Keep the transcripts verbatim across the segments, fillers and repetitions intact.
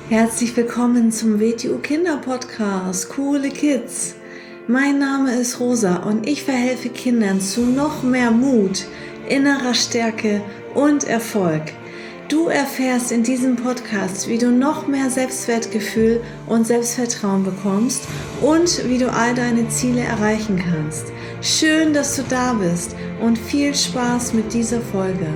Herzlich willkommen zum W T U Kinder Podcast, Coole Kids. Mein Name ist Rosa und ich verhelfe Kindern zu noch mehr Mut, innerer Stärke und Erfolg. Du erfährst in diesem Podcast, wie du noch mehr Selbstwertgefühl und Selbstvertrauen bekommst und wie du all deine Ziele erreichen kannst. Schön, dass du da bist und viel Spaß mit dieser Folge.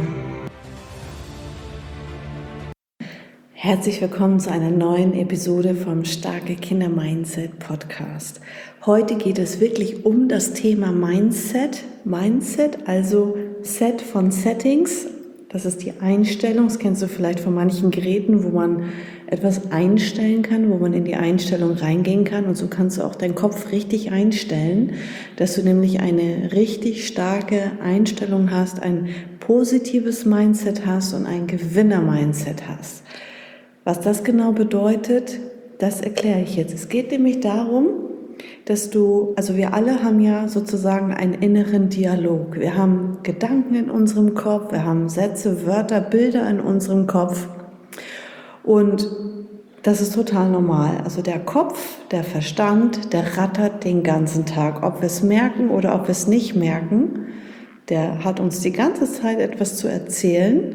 Herzlich willkommen zu einer neuen Episode vom Starke Kinder Mindset Podcast. Heute geht es wirklich um das Thema Mindset. Mindset, also Set von Settings. Das ist die Einstellung. Das kennst du vielleicht von manchen Geräten, wo man etwas einstellen kann, wo man in die Einstellung reingehen kann. Und so kannst du auch deinen Kopf richtig einstellen, dass du nämlich eine richtig starke Einstellung hast, ein positives Mindset hast und ein Gewinner-Mindset hast. Was das genau bedeutet, das erkläre ich jetzt. Es geht nämlich darum, dass du, also wir alle haben ja sozusagen einen inneren Dialog. Wir haben Gedanken in unserem Kopf, wir haben Sätze, Wörter, Bilder in unserem Kopf und das ist total normal. Also der Kopf, der Verstand, der rattert den ganzen Tag. Ob wir es merken oder ob wir es nicht merken, der hat uns die ganze Zeit etwas zu erzählen.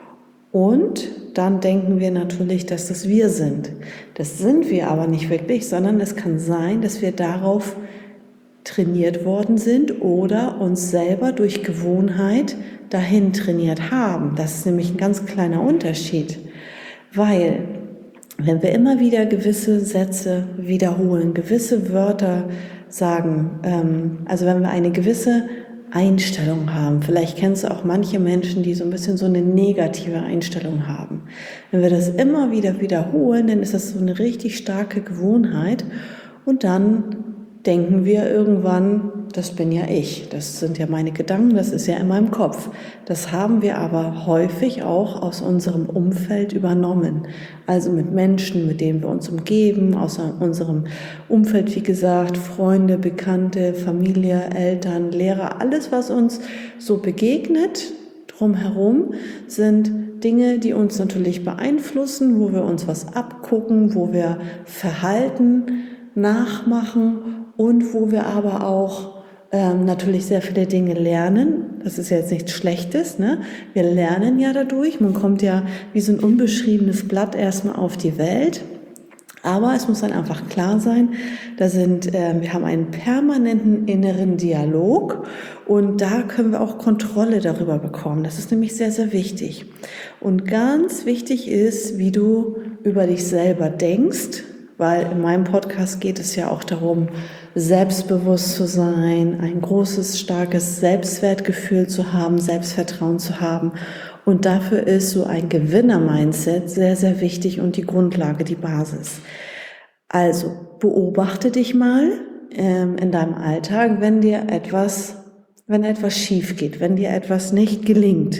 Und dann denken wir natürlich, dass das wir sind. Das sind wir aber nicht wirklich, sondern es kann sein, dass wir darauf trainiert worden sind oder uns selber durch Gewohnheit dahin trainiert haben. Das ist nämlich ein ganz kleiner Unterschied, weil wenn wir immer wieder gewisse Sätze wiederholen, gewisse Wörter sagen, ähm, also wenn wir eine gewisse Einstellung haben. Vielleicht kennst du auch manche Menschen, die so ein bisschen so eine negative Einstellung haben. Wenn wir das immer wieder wiederholen, dann ist das so eine richtig starke Gewohnheit und dann denken wir irgendwann, das bin ja ich, das sind ja meine Gedanken, das ist ja in meinem Kopf. Das haben wir aber häufig auch aus unserem Umfeld übernommen. Also mit Menschen, mit denen wir uns umgeben, aus unserem Umfeld, wie gesagt, Freunde, Bekannte, Familie, Eltern, Lehrer, alles, was uns so begegnet drumherum, sind Dinge, die uns natürlich beeinflussen, wo wir uns was abgucken, wo wir Verhalten nachmachen und wo wir aber auch ähm, natürlich sehr viele Dinge lernen. Das ist ja jetzt nichts Schlechtes, ne? Wir lernen ja dadurch. Man kommt ja wie so ein unbeschriebenes Blatt erstmal auf die Welt. Aber es muss dann einfach klar sein, da sind, äh, wir haben einen permanenten inneren Dialog und da können wir auch Kontrolle darüber bekommen. Das ist nämlich sehr, sehr wichtig. Und ganz wichtig ist, wie du über dich selber denkst, weil in meinem Podcast geht es ja auch darum, selbstbewusst zu sein, ein großes, starkes Selbstwertgefühl zu haben, Selbstvertrauen zu haben. Und dafür ist so ein Gewinner-Mindset sehr, sehr wichtig und die Grundlage, die Basis. Also beobachte dich mal ähm, in deinem Alltag, wenn dir etwas, wenn etwas schief geht, wenn dir etwas nicht gelingt,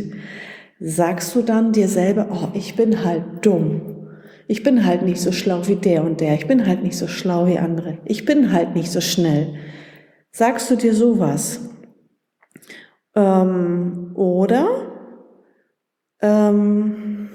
sagst du dann dir selber, oh, ich bin halt dumm. Ich bin halt nicht so schlau wie der und der. Ich bin halt nicht so schlau wie andere. Ich bin halt nicht so schnell. Sagst du dir sowas? Ähm, oder ähm,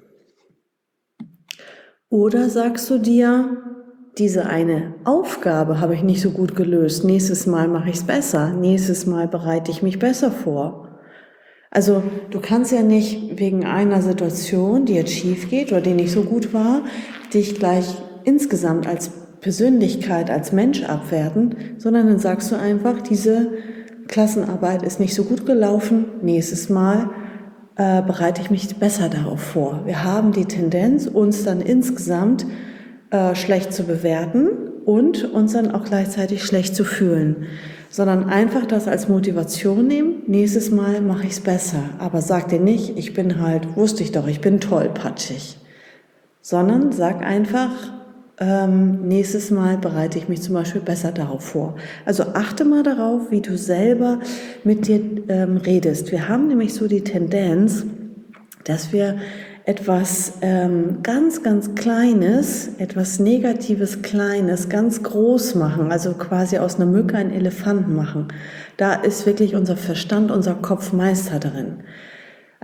oder sagst du dir, diese eine Aufgabe habe ich nicht so gut gelöst. Nächstes Mal mache ich es besser. Nächstes Mal bereite ich mich besser vor. Also du kannst ja nicht wegen einer Situation, die jetzt schief geht oder die nicht so gut war, dich gleich insgesamt als Persönlichkeit, als Mensch abwerten, sondern dann sagst du einfach, diese Klassenarbeit ist nicht so gut gelaufen, nächstes Mal äh, bereite ich mich besser darauf vor. Wir haben die Tendenz, uns dann insgesamt äh, schlecht zu bewerten und uns dann auch gleichzeitig schlecht zu fühlen. Sondern einfach das als Motivation nehmen, nächstes Mal mache ich es besser. Aber sag dir nicht, ich bin halt, wusste ich doch, ich bin tollpatschig. Sondern sag einfach, ähm, nächstes Mal bereite ich mich zum Beispiel besser darauf vor. Also achte mal darauf, wie du selber mit dir ähm, redest. Wir haben nämlich so die Tendenz, dass wir etwas ähm, ganz, ganz Kleines, etwas Negatives, Kleines, ganz groß machen, also quasi aus einer Mücke einen Elefanten machen. Da ist wirklich unser Verstand, unser Kopf Meister darin.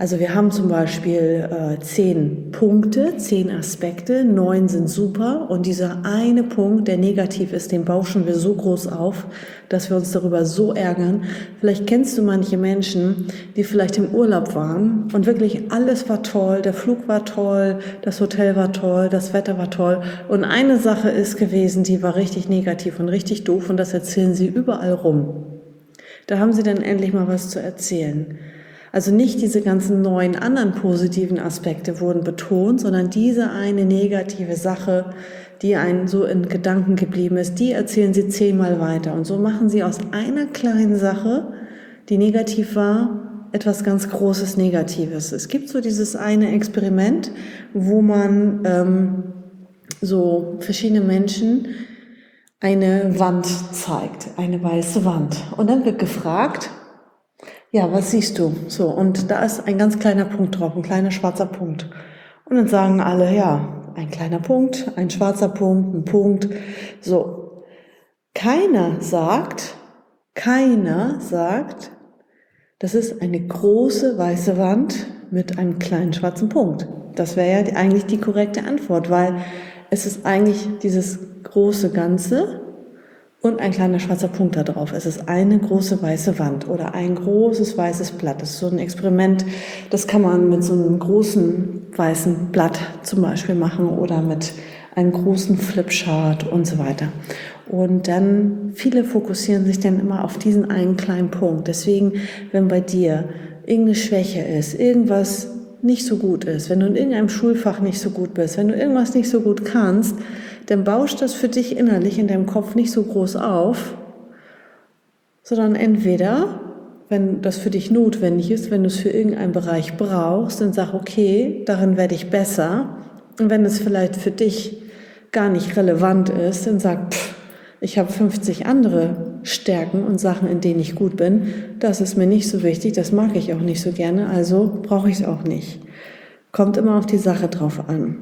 Also wir haben zum Beispiel äh, zehn Punkte, zehn Aspekte, neun sind super und dieser eine Punkt, der negativ ist, den bauschen wir so groß auf, dass wir uns darüber so ärgern. Vielleicht kennst du manche Menschen, die vielleicht im Urlaub waren und wirklich alles war toll, der Flug war toll, das Hotel war toll, das Wetter war toll und eine Sache ist gewesen, die war richtig negativ und richtig doof und das erzählen sie überall rum. Da haben sie dann endlich mal was zu erzählen. Also nicht diese ganzen neuen anderen positiven Aspekte wurden betont, sondern diese eine negative Sache, die einen so in Gedanken geblieben ist, die erzählen sie zehnmal weiter. Und so machen sie aus einer kleinen Sache, die negativ war, etwas ganz Großes Negatives. Es gibt so dieses eine Experiment, wo man ähm, so verschiedene Menschen eine Wand zeigt, eine weiße Wand. Und dann wird gefragt, ja, was siehst du? So, und da ist ein ganz kleiner Punkt drauf, ein kleiner schwarzer Punkt. Und dann sagen alle, ja, ein kleiner Punkt, ein schwarzer Punkt, ein Punkt. So, keiner sagt, keiner sagt, das ist eine große weiße Wand mit einem kleinen schwarzen Punkt. Das wäre ja eigentlich die korrekte Antwort, weil es ist eigentlich dieses große Ganze und ein kleiner schwarzer Punkt da drauf. Es ist eine große weiße Wand oder ein großes weißes Blatt. Das ist so ein Experiment, das kann man mit so einem großen weißen Blatt zum Beispiel machen oder mit einem großen Flipchart und so weiter. Und dann, viele fokussieren sich dann immer auf diesen einen kleinen Punkt. Deswegen, wenn bei dir irgendeine Schwäche ist, irgendwas nicht so gut ist, wenn du in irgendeinem Schulfach nicht so gut bist, wenn du irgendwas nicht so gut kannst, dann bauscht das für dich innerlich in deinem Kopf nicht so groß auf, sondern entweder, wenn das für dich notwendig ist, wenn du es für irgendeinen Bereich brauchst, dann sag, okay, darin werde ich besser. Und wenn es vielleicht für dich gar nicht relevant ist, dann sag, pff, ich habe fünfzig andere Stärken und Sachen, in denen ich gut bin. Das ist mir nicht so wichtig, das mag ich auch nicht so gerne, also brauche ich es auch nicht. Kommt immer auf die Sache drauf an.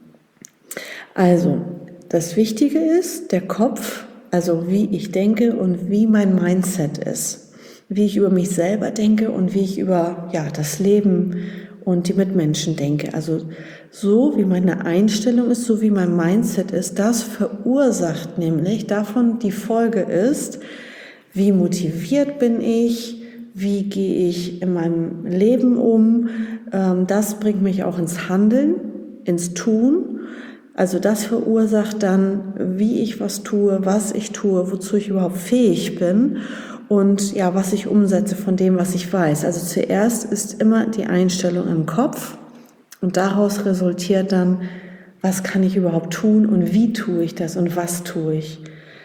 Also, das Wichtige ist der Kopf, also wie ich denke und wie mein Mindset ist. Wie ich über mich selber denke und wie ich über ja, das Leben und die Mitmenschen denke. Also so wie meine Einstellung ist, so wie mein Mindset ist, das verursacht nämlich, davon die Folge ist, wie motiviert bin ich, wie gehe ich in meinem Leben um. Das bringt mich auch ins Handeln, ins Tun. Also das verursacht dann, wie ich was tue, was ich tue, wozu ich überhaupt fähig bin und ja, was ich umsetze von dem, was ich weiß. Also zuerst ist immer die Einstellung im Kopf und daraus resultiert dann, was kann ich überhaupt tun und wie tue ich das und was tue ich.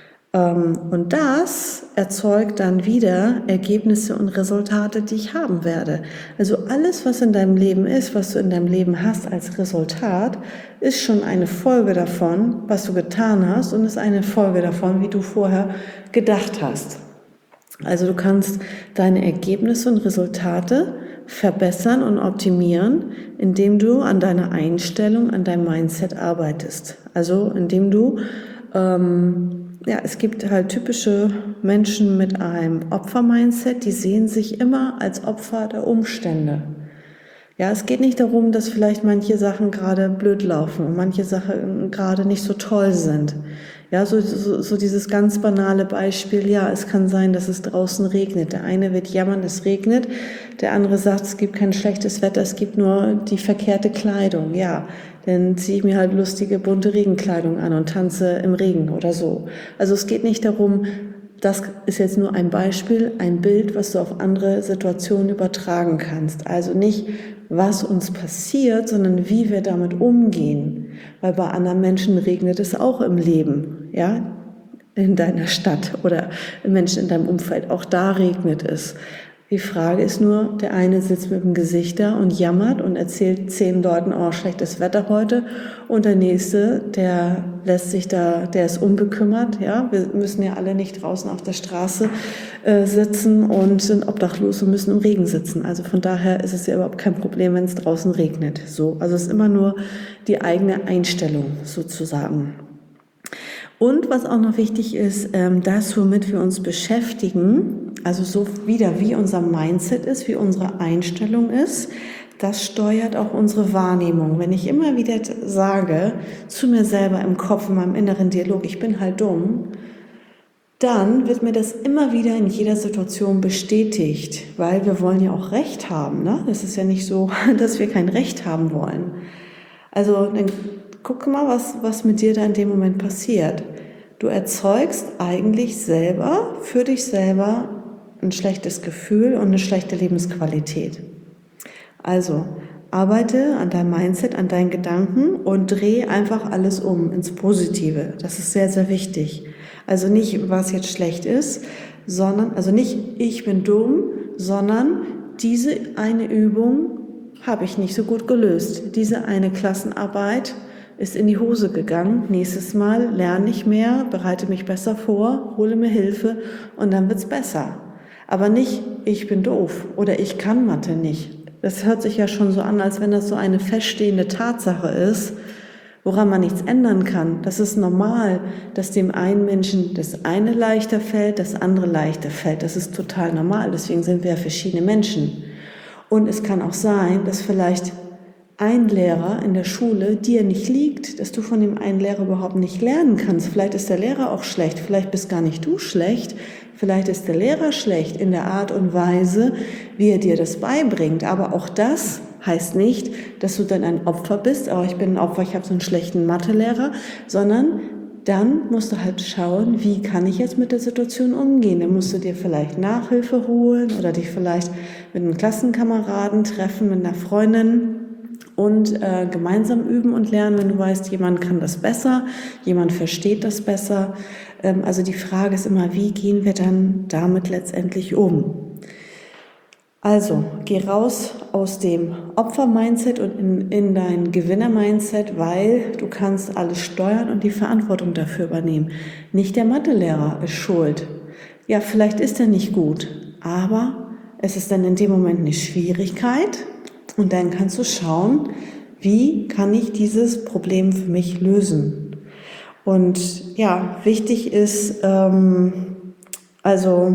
Und das erzeugt dann wieder Ergebnisse und Resultate, die ich haben werde. Also alles, was in deinem Leben ist, was du in deinem Leben hast als Resultat, ist schon eine Folge davon, was du getan hast und ist eine Folge davon, wie du vorher gedacht hast. Also du kannst deine Ergebnisse und Resultate verbessern und optimieren, indem du an deiner Einstellung, an deinem Mindset arbeitest. Also indem du ähm, Ja, es gibt halt typische Menschen mit einem Opfer-Mindset, die sehen sich immer als Opfer der Umstände. Ja, es geht nicht darum, dass vielleicht manche Sachen gerade blöd laufen und manche Sachen gerade nicht so toll sind. Ja, so, so, so dieses ganz banale Beispiel, ja, es kann sein, dass es draußen regnet. Der eine wird jammern, es regnet, der andere sagt, es gibt kein schlechtes Wetter, es gibt nur die verkehrte Kleidung. Ja, dann ziehe ich mir halt lustige, bunte Regenkleidung an und tanze im Regen oder so. Also es geht nicht darum, das ist jetzt nur ein Beispiel, ein Bild, was du auf andere Situationen übertragen kannst. Also nicht, was uns passiert, sondern wie wir damit umgehen. Weil bei anderen Menschen regnet es auch im Leben, ja, in deiner Stadt oder Menschen in deinem Umfeld. Auch da regnet es. Die Frage ist nur, der eine sitzt mit dem Gesicht da und jammert und erzählt zehn Leuten, oh, schlechtes Wetter heute. Und der nächste, der lässt sich da, der ist unbekümmert, ja. Wir müssen ja alle nicht draußen auf der Straße äh, sitzen und sind obdachlos und müssen im Regen sitzen. Also von daher ist es ja überhaupt kein Problem, wenn es draußen regnet. So, also es ist immer nur die eigene Einstellung sozusagen. Und was auch noch wichtig ist, das, womit wir uns beschäftigen, also so wieder wie unser Mindset ist, wie unsere Einstellung ist, das steuert auch unsere Wahrnehmung. Wenn ich immer wieder sage, zu mir selber im Kopf, in meinem inneren Dialog, ich bin halt dumm, dann wird mir das immer wieder in jeder Situation bestätigt, weil wir wollen ja auch Recht haben, ne? Das ist ja nicht so, dass wir kein Recht haben wollen. Also dann guck mal, was, was mit dir da in dem Moment passiert. Du erzeugst eigentlich selber, für dich selber, ein schlechtes Gefühl und eine schlechte Lebensqualität. Also arbeite an deinem Mindset, an deinen Gedanken und dreh einfach alles um ins Positive. Das ist sehr, sehr wichtig. Also nicht, was jetzt schlecht ist, sondern, also nicht, ich bin dumm, sondern diese eine Übung habe ich nicht so gut gelöst. Diese eine Klassenarbeit ist in die Hose gegangen. Nächstes Mal lerne ich mehr, bereite mich besser vor, hole mir Hilfe und dann wird's besser. Aber nicht, ich bin doof oder ich kann Mathe nicht. Das hört sich ja schon so an, als wenn das so eine feststehende Tatsache ist, woran man nichts ändern kann. Das ist normal, dass dem einen Menschen das eine leichter fällt, das andere leichter fällt. Das ist total normal, deswegen sind wir ja verschiedene Menschen. Und es kann auch sein, dass vielleicht ein Lehrer in der Schule dir nicht liegt, dass du von dem einen Lehrer überhaupt nicht lernen kannst. Vielleicht ist der Lehrer auch schlecht, vielleicht bist gar nicht du schlecht, vielleicht ist der Lehrer schlecht in der Art und Weise, wie er dir das beibringt. Aber auch das heißt nicht, dass du dann ein Opfer bist, aber ich bin ein Opfer, ich habe so einen schlechten Mathelehrer, sondern dann musst du halt schauen, wie kann ich jetzt mit der Situation umgehen. Dann musst du dir vielleicht Nachhilfe holen oder dich vielleicht mit einem Klassenkameraden treffen, mit einer Freundin und äh, gemeinsam üben und lernen, wenn du weißt, jemand kann das besser, jemand versteht das besser. Ähm, also die Frage ist immer, wie gehen wir dann damit letztendlich um? Also, geh raus aus dem Opfer-Mindset und in, in dein Gewinner-Mindset, weil du kannst alles steuern und die Verantwortung dafür übernehmen. Nicht der Mathelehrer ist schuld. Ja, vielleicht ist er nicht gut, aber es ist dann in dem Moment eine Schwierigkeit und dann kannst du schauen, wie kann ich dieses Problem für mich lösen. Und ja, wichtig ist, ähm, also...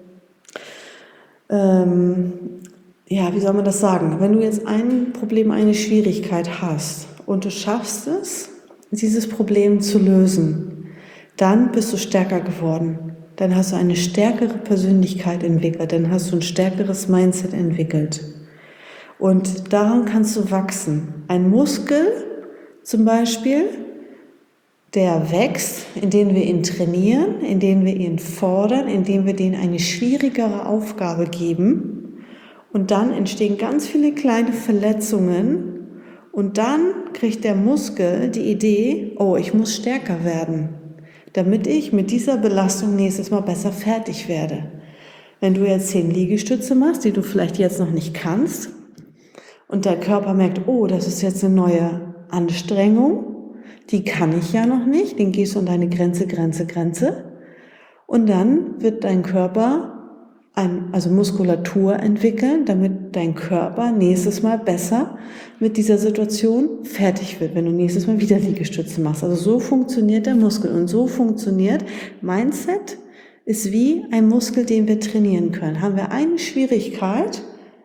Ähm, ja, wie soll man das sagen? Wenn du jetzt ein Problem, eine Schwierigkeit hast und du schaffst es, dieses Problem zu lösen, dann bist du stärker geworden. Dann hast du eine stärkere Persönlichkeit entwickelt, dann hast du ein stärkeres Mindset entwickelt. Und daran kannst du wachsen. Ein Muskel zum Beispiel, der wächst, indem wir ihn trainieren, indem wir ihn fordern, indem wir denen eine schwierigere Aufgabe geben. Und dann entstehen ganz viele kleine Verletzungen. Und dann kriegt der Muskel die Idee, oh, ich muss stärker werden, damit ich mit dieser Belastung nächstes Mal besser fertig werde. Wenn du jetzt zehn Liegestütze machst, die du vielleicht jetzt noch nicht kannst, und der Körper merkt, oh, das ist jetzt eine neue Anstrengung, die kann ich ja noch nicht, den gehst du an deine Grenze, Grenze, Grenze. Und dann wird dein Körper, ein, also Muskulatur entwickeln, damit dein Körper nächstes Mal besser mit dieser Situation fertig wird, wenn du nächstes Mal wieder Liegestütze machst. Also so funktioniert der Muskel und so funktioniert Mindset, ist wie ein Muskel, den wir trainieren können. Haben wir eine Schwierigkeit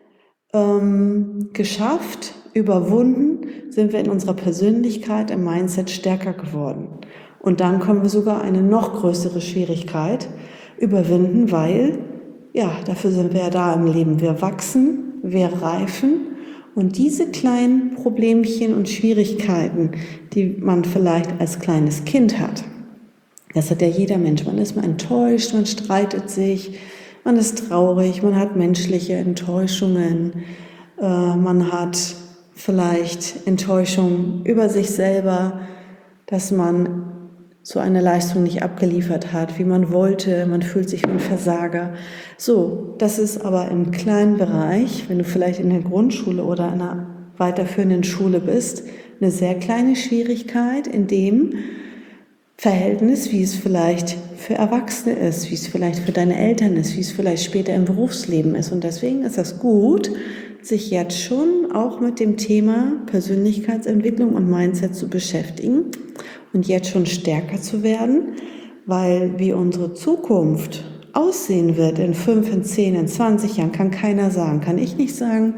ähm, geschafft, überwunden, sind wir in unserer Persönlichkeit, im Mindset stärker geworden. Und dann können wir sogar eine noch größere Schwierigkeit überwinden, weil, ja, dafür sind wir ja da im Leben. Wir wachsen, wir reifen und diese kleinen Problemchen und Schwierigkeiten, die man vielleicht als kleines Kind hat, das hat ja jeder Mensch. Man ist mal enttäuscht, man streitet sich, man ist traurig, man hat menschliche Enttäuschungen, äh, man hat vielleicht Enttäuschung über sich selber, dass man so eine Leistung nicht abgeliefert hat, wie man wollte, man fühlt sich wie ein Versager. So, das ist aber im kleinen Bereich, wenn du vielleicht in der Grundschule oder in einer weiterführenden Schule bist, eine sehr kleine Schwierigkeit in dem Verhältnis, wie es vielleicht für Erwachsene ist, wie es vielleicht für deine Eltern ist, wie es vielleicht später im Berufsleben ist. Und deswegen ist das gut, sich jetzt schon auch mit dem Thema Persönlichkeitsentwicklung und Mindset zu beschäftigen und jetzt schon stärker zu werden, weil wie unsere Zukunft aussehen wird in fünf, in zehn, in zwanzig Jahren, kann keiner sagen. Kann ich nicht sagen,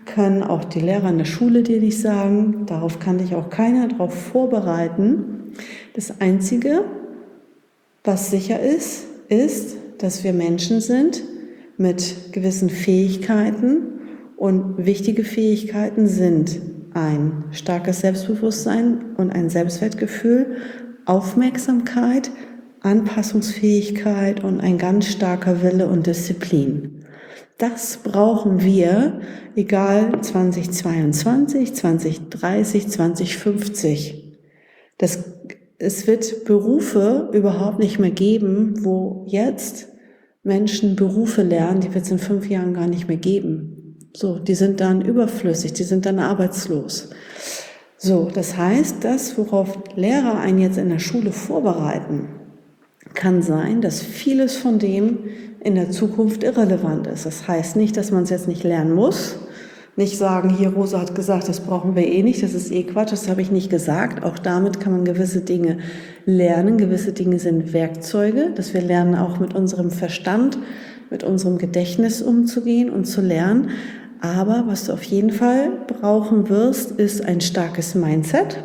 können auch die Lehrer in der Schule dir nicht sagen. Darauf kann dich auch keiner darauf vorbereiten. Das Einzige, was sicher ist, ist, dass wir Menschen sind mit gewissen Fähigkeiten, und wichtige Fähigkeiten sind ein starkes Selbstbewusstsein und ein Selbstwertgefühl, Aufmerksamkeit, Anpassungsfähigkeit und ein ganz starker Wille und Disziplin. Das brauchen wir, egal zwanzig zweiundzwanzig, zwanzig dreißig, zwanzig fünfzig. Das, es wird Berufe überhaupt nicht mehr geben, wo jetzt Menschen Berufe lernen, die wird es in fünf Jahren gar nicht mehr geben. So, die sind dann überflüssig, die sind dann arbeitslos. So, das heißt, das, worauf Lehrer einen jetzt in der Schule vorbereiten, kann sein, dass vieles von dem in der Zukunft irrelevant ist. Das heißt nicht, dass man es jetzt nicht lernen muss. Nicht sagen, hier Rosa hat gesagt, das brauchen wir eh nicht, das ist eh Quatsch, das habe ich nicht gesagt. Auch damit kann man gewisse Dinge lernen. Gewisse Dinge sind Werkzeuge, dass wir lernen, auch mit unserem Verstand, mit unserem Gedächtnis umzugehen und zu lernen. Aber was du auf jeden Fall brauchen wirst, ist ein starkes Mindset,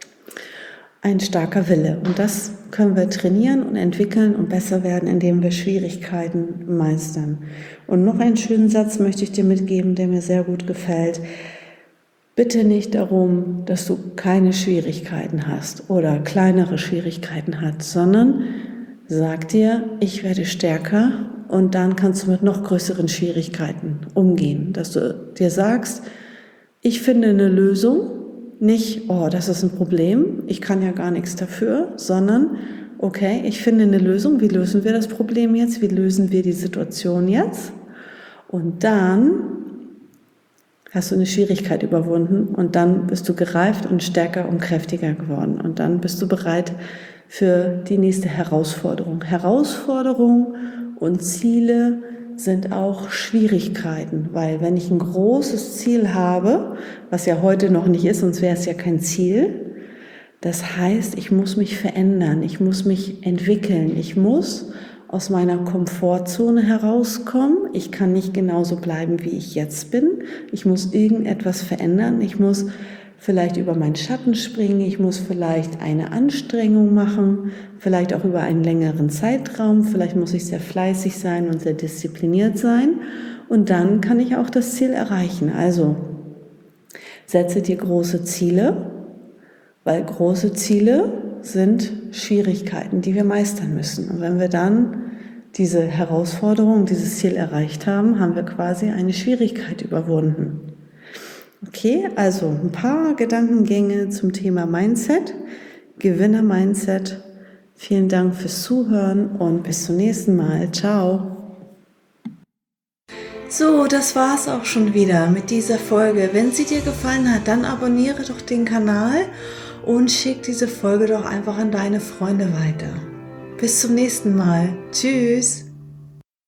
ein starker Wille. Und das können wir trainieren und entwickeln und besser werden, indem wir Schwierigkeiten meistern. Und noch einen schönen Satz möchte ich dir mitgeben, der mir sehr gut gefällt. Bitte nicht darum, dass du keine Schwierigkeiten hast oder kleinere Schwierigkeiten hast, sondern sag dir, ich werde stärker. Und dann kannst du mit noch größeren Schwierigkeiten umgehen, dass du dir sagst, ich finde eine Lösung, nicht, oh, das ist ein Problem, ich kann ja gar nichts dafür, sondern, okay, ich finde eine Lösung, wie lösen wir das Problem jetzt, wie lösen wir die Situation jetzt? Und dann hast du eine Schwierigkeit überwunden und dann bist du gereift und stärker und kräftiger geworden und dann bist du bereit für die nächste Herausforderung. Herausforderung und Ziele sind auch Schwierigkeiten, weil wenn ich ein großes Ziel habe, was ja heute noch nicht ist, sonst wäre es ja kein Ziel, das heißt, ich muss mich verändern, ich muss mich entwickeln, ich muss aus meiner Komfortzone herauskommen, ich kann nicht genauso bleiben, wie ich jetzt bin, ich muss irgendetwas verändern, ich muss vielleicht über meinen Schatten springen, ich muss vielleicht eine Anstrengung machen, vielleicht auch über einen längeren Zeitraum, vielleicht muss ich sehr fleißig sein und sehr diszipliniert sein und dann kann ich auch das Ziel erreichen. Also setze dir große Ziele, weil große Ziele sind Schwierigkeiten, die wir meistern müssen. Und wenn wir dann diese Herausforderung, dieses Ziel erreicht haben, haben wir quasi eine Schwierigkeit überwunden. Okay, also ein paar Gedankengänge zum Thema Mindset, Gewinner-Mindset. Vielen Dank fürs Zuhören und bis zum nächsten Mal. Ciao. So, das war's auch schon wieder mit dieser Folge. Wenn sie dir gefallen hat, dann abonniere doch den Kanal und schick diese Folge doch einfach an deine Freunde weiter. Bis zum nächsten Mal. Tschüss.